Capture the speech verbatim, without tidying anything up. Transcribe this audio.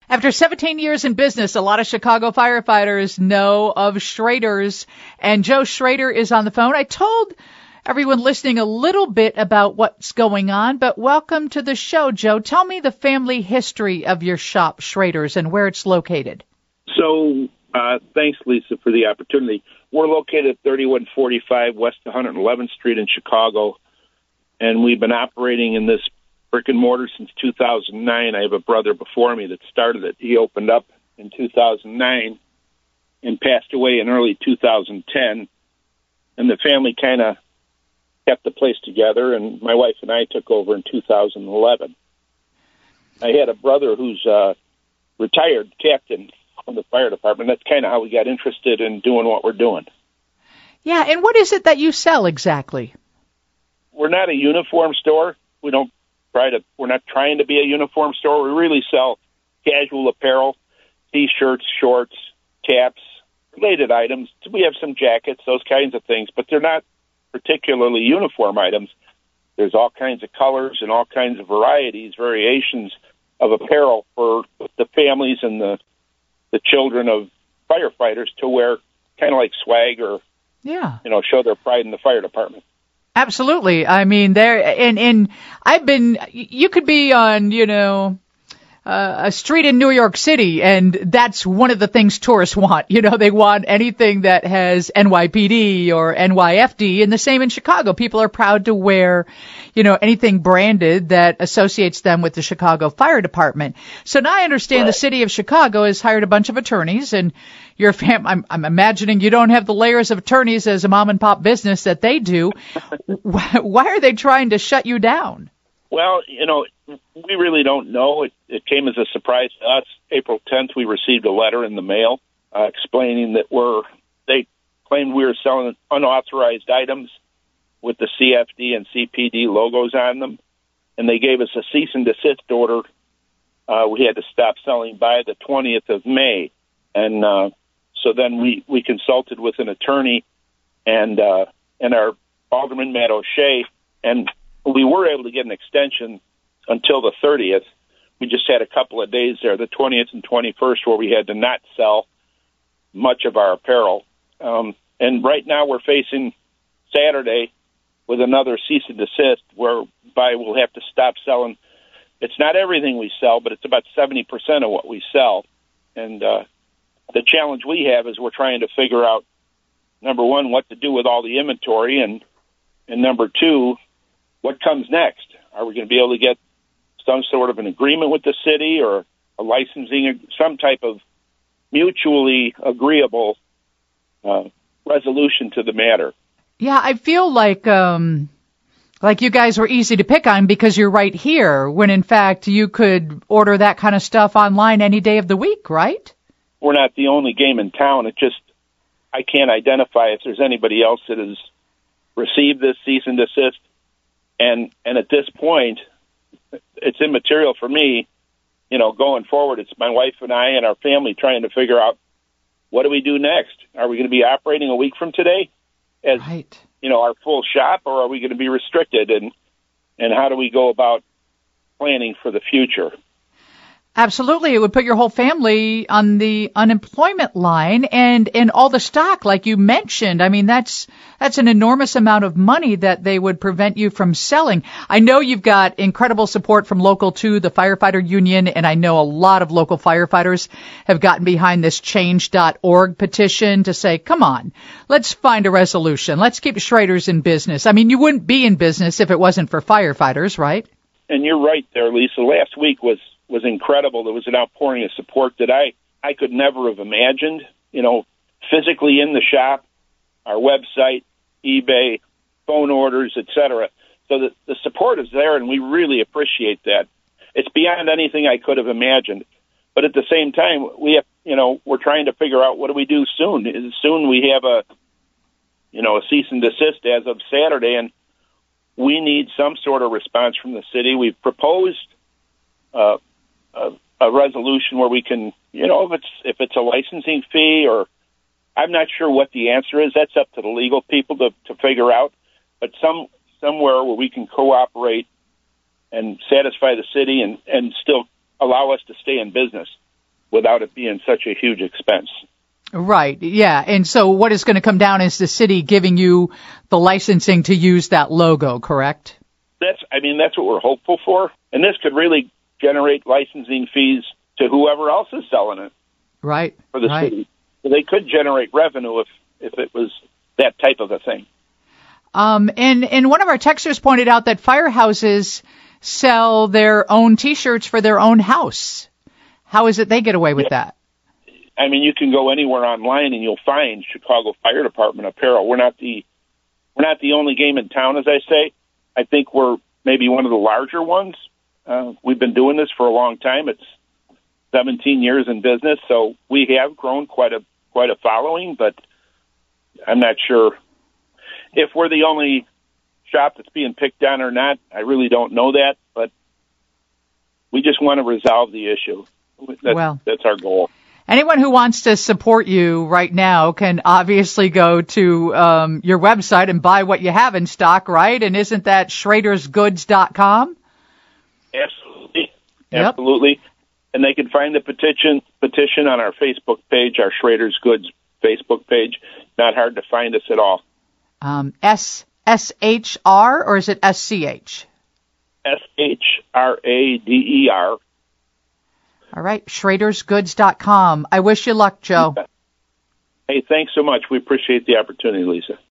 After seventeen years in business, a lot of Chicago firefighters know of Schrader's, and Joe Schrader is on the phone. I told everyone listening a little bit about what's going on, but welcome to the show, Joe. Tell me the family history of your shop, Schrader's, and where it's located. So, uh, thanks, Lisa, for the opportunity. We're located at thirty-one forty-five West one hundred eleventh Street in Chicago, and we've been operating in this brick and mortar since two thousand nine. I have a brother before me that started it. He opened up in two thousand nine and passed away in early two thousand ten. And the family kind of kept the place together, and my wife and I took over in two thousand eleven. I had a brother who's a retired captain from the fire department. That's kind of how we got interested in doing what we're doing. Yeah, and what is it that you sell exactly? We're not a uniform store. We don't try to, we're not trying to be a uniform store. We really sell casual apparel, T-shirts, shorts, caps, related items. We have some jackets, those kinds of things, but they're not particularly uniform items. There's all kinds of colors and all kinds of varieties, variations of apparel for the families and the the children of firefighters to wear, kind of like swag or, yeah, you know, show their pride in the fire department. Absolutely. I mean, there and and I've been. You could be on, you know, uh, a street in New York City, and that's one of the things tourists want. You know, they want anything that has N Y P D or N Y F D, and the same in Chicago. People are proud to wear, you know, anything branded that associates them with the Chicago Fire Department. So now I understand Right. The city of Chicago has hired a bunch of attorneys, and your fam. I'm, I'm imagining you don't have the layers of attorneys as a mom and pop business that they do. why, why are they trying to shut you down? Well, you know, we really don't know. It, it came as a surprise to us. April tenth, we received a letter in the mail uh, explaining that we're, they claimed we were selling unauthorized items with the C F D and C P D logos on them, and they gave us a cease and desist order. Uh, we had to stop selling by the twentieth of May, and uh, so then we, we consulted with an attorney and uh, and our Alderman Matt O'Shea, and we were able to get an extension until the thirtieth. We just had a couple of days there, the twentieth and twenty-first, where we had to not sell much of our apparel. Um, and right now we're facing Saturday with another cease and desist, whereby we'll have to stop selling. It's not everything we sell, but it's about seventy percent of what we sell. And uh, the challenge we have is we're trying to figure out, number one, what to do with all the inventory, and and number two, what comes next? Are we going to be able to get some sort of an agreement with the city or a licensing, some type of mutually agreeable uh, resolution to the matter? Yeah, I feel like um, like you guys were easy to pick on because you're right here, when in fact you could order that kind of stuff online any day of the week, right? We're not the only game in town. It just, I can't identify if there's anybody else that has received this cease and desist. And and at this point, it's immaterial for me, you know, going forward. It's my wife and I and our family trying to figure out, what do we do next? Are we going to be operating a week from today as, right. you know, our full shop, or are we going to be restricted? And, and how do we go about planning for the future? Absolutely. It would put your whole family on the unemployment line, and, and all the stock, like you mentioned. I mean, that's, that's an enormous amount of money that they would prevent you from selling. I know you've got incredible support from Local two, the firefighter union, and I know a lot of local firefighters have gotten behind this change dot org petition to say, come on, let's find a resolution. Let's keep Schrader's in business. I mean, you wouldn't be in business if it wasn't for firefighters, right? And you're right there, Lisa. Last week was was incredible. There was an outpouring of support that I, I could never have imagined, you know, physically in the shop, our website, eBay, phone orders, et cetera. So the, the support is there, and we really appreciate that. It's beyond anything I could have imagined. But at the same time, we have, you know, we're trying to figure out, what do we do soon? Soon we have a, you know, a cease and desist as of Saturday, and we need some sort of response from the city. We've proposed uh, a, a resolution where we can, you know, if it's if it's a licensing fee, or I'm not sure what the answer is. That's up to the legal people to, to figure out. But some somewhere where we can cooperate and satisfy the city and, and still allow us to stay in business. without it being such a huge expense. Right, yeah. And so what is going to come down is the city giving you the licensing to use that logo, correct? That's, I mean, that's what we're hopeful for. And this could really generate licensing fees to whoever else is selling it. Right, for the right. city. So they could generate revenue if, if it was that type of a thing. Um, and, and one of our texters pointed out that firehouses sell their own T-shirts for their own house. How is it they get away with Yeah. that? I mean, you can go anywhere online and you'll find Chicago Fire Department apparel. We're not the we're not the only game in town, as I say. I think we're maybe one of the larger ones. Uh, we've been doing this for a long time. It's seventeen years in business, so we have grown quite a quite a following. But I'm not sure if we're the only shop that's being picked on or not. I really don't know that, but we just want to resolve the issue. That's, Well. that's our goal. Anyone who wants to support you right now can obviously go to um, your website and buy what you have in stock, right? And isn't that schraders goods dot com? Absolutely. Yep. Absolutely. And they can find the petition petition on our Facebook page, our Schrader's Goods Facebook page. Not hard to find us at all. Um, S S H R or is it S C H? S H R A D E R. All right, schraders goods dot com. I wish you luck, Joe. Hey, thanks so much. We appreciate the opportunity, Lisa.